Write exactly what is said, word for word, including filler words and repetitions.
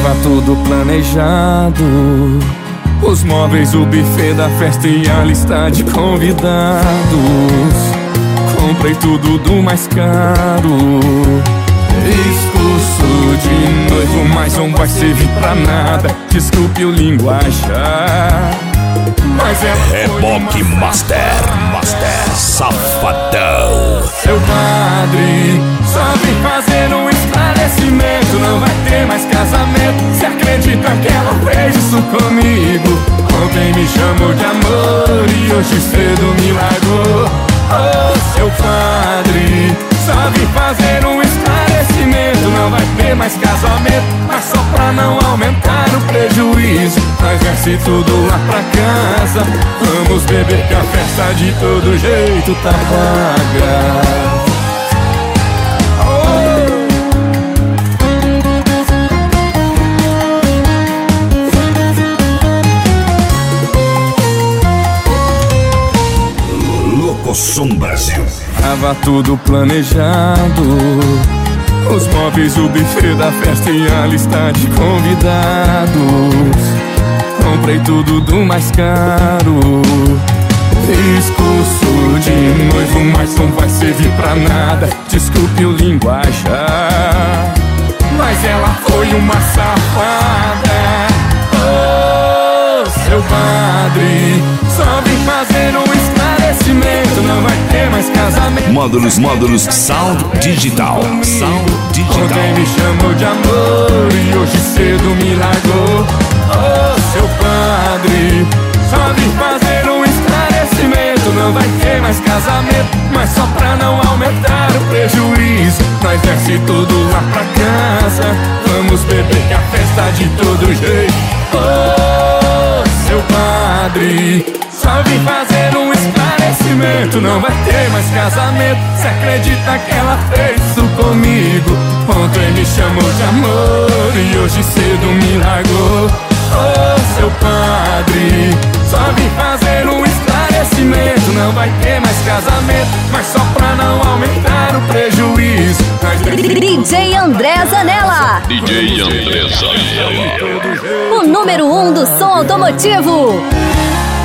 Tava tudo planejado, os móveis, o buffet da festa e a lista de convidados. Comprei tudo do mais caro, discurso de noivo, mas não vai servir pra nada. Desculpe o linguajar, mas é Reboque Master, Master Safadão. Seu padre só vem fazer um esclarecimento. Não vai ter mais casamento. Cê acredita que ela fez isso comigo? Ontem me chamou de amor e hoje cedo me largou. Oh, seu padre só vem fazer um esclarecimento. Não vai ter mais casamento, mas só pra não aumentar o prejuízo, nós desce tudo lá pra casa. Vamos beber que a festa de todo jeito tá paga. Som Brasil. Tava tudo planejado, os móveis, o buffet da festa e a lista de convidados. Comprei tudo do mais caro, discurso de noivo, mas não vai servir pra nada. Desculpe o linguajar, mas ela foi uma safada. Oh, seu padre só vem fazer um esclarecimento. Não vai ter mais casamento. Módulos, módulos, Sound Digital, Sound Digital. Ontem me chamou de amor e hoje cedo me largou. Oh, seu padre só vim fazer um esclarecimento. Não vai ter mais casamento, mas só pra não aumentar o prejuízo, nós desce tudo lá pra casa. Vamos beber que a festa de todo jeito. Oh, seu padre só vim fazer um esclarecimento. Não vai ter mais casamento. Cê acredita que ela fez isso comigo? Ontem me chamou de amor e hoje cedo me largou. Oh, seu padre só vim fazer um esclarecimento. Não vai ter mais casamento, mas só pra não aumentar o prejuízo, nós... D J André Zanella, D J André Zanella, o número um do som automotivo.